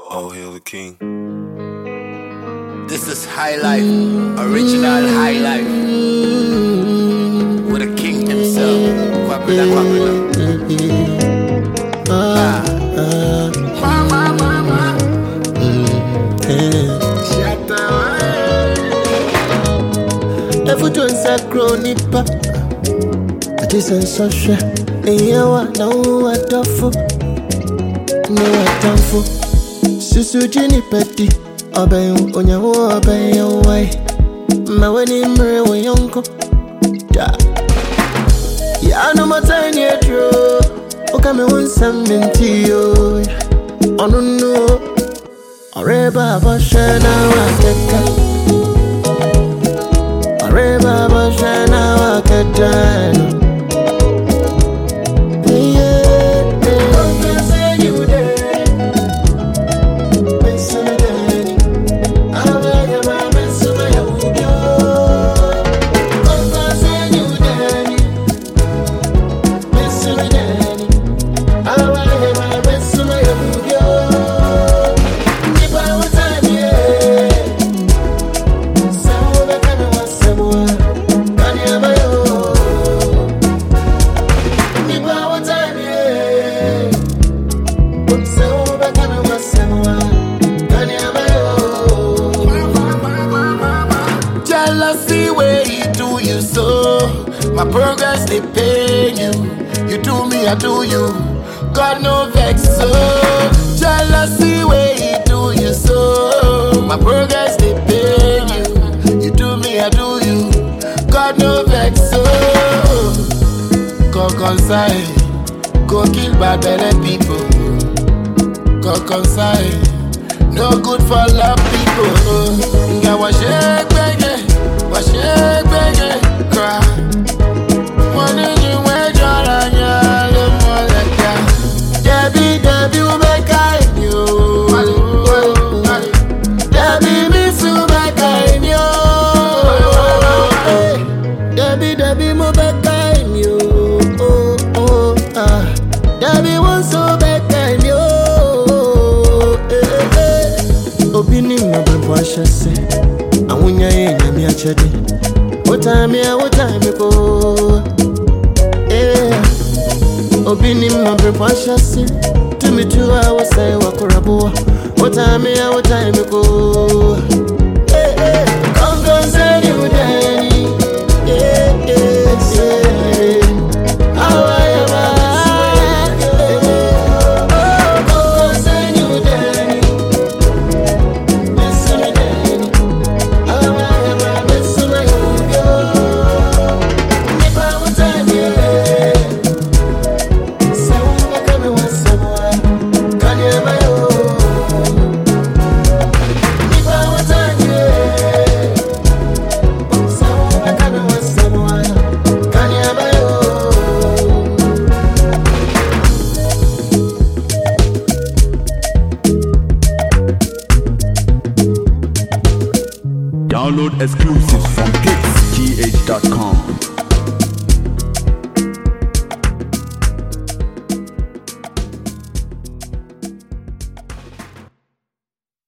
Oh, hail the king. This is High Life, original High Life, with the king himself. Kwabena. Mama. Everyone say cronipa. I just say social. And you are now what awful. No what awful. Susu Jenny Petty. Obey onya obey your way. My wedding mirror when yonko. Yeah, no matter yet true. Okay, me want something to you. I don't know. Areba bashana wakeka. Areba bashana wakeka. Jealousy way he do you so. My progress they pay you. You do me, I do you. God no vex so. Jealousy way he do you so. My progress they pay you. You do me, I do you. God no vex so. Go consign. Go kill bad belly people. Go consign. No good for love people. Get what shake, baby. What shake, baby. Cry. Money you wear, John, you're more like that. Debbie, you make I you. Debbie, miss you make I you. Debbie, mo back I you. Debbie, wants so back I you. Opinion of what I say. And when you're in me, I chat it. What time ago? Yeah. Opinion of what I say. To me, 2 hours, I walk around. What time ago? Come go say you, Danny. How I am. Download exclusives from kidsgh.com.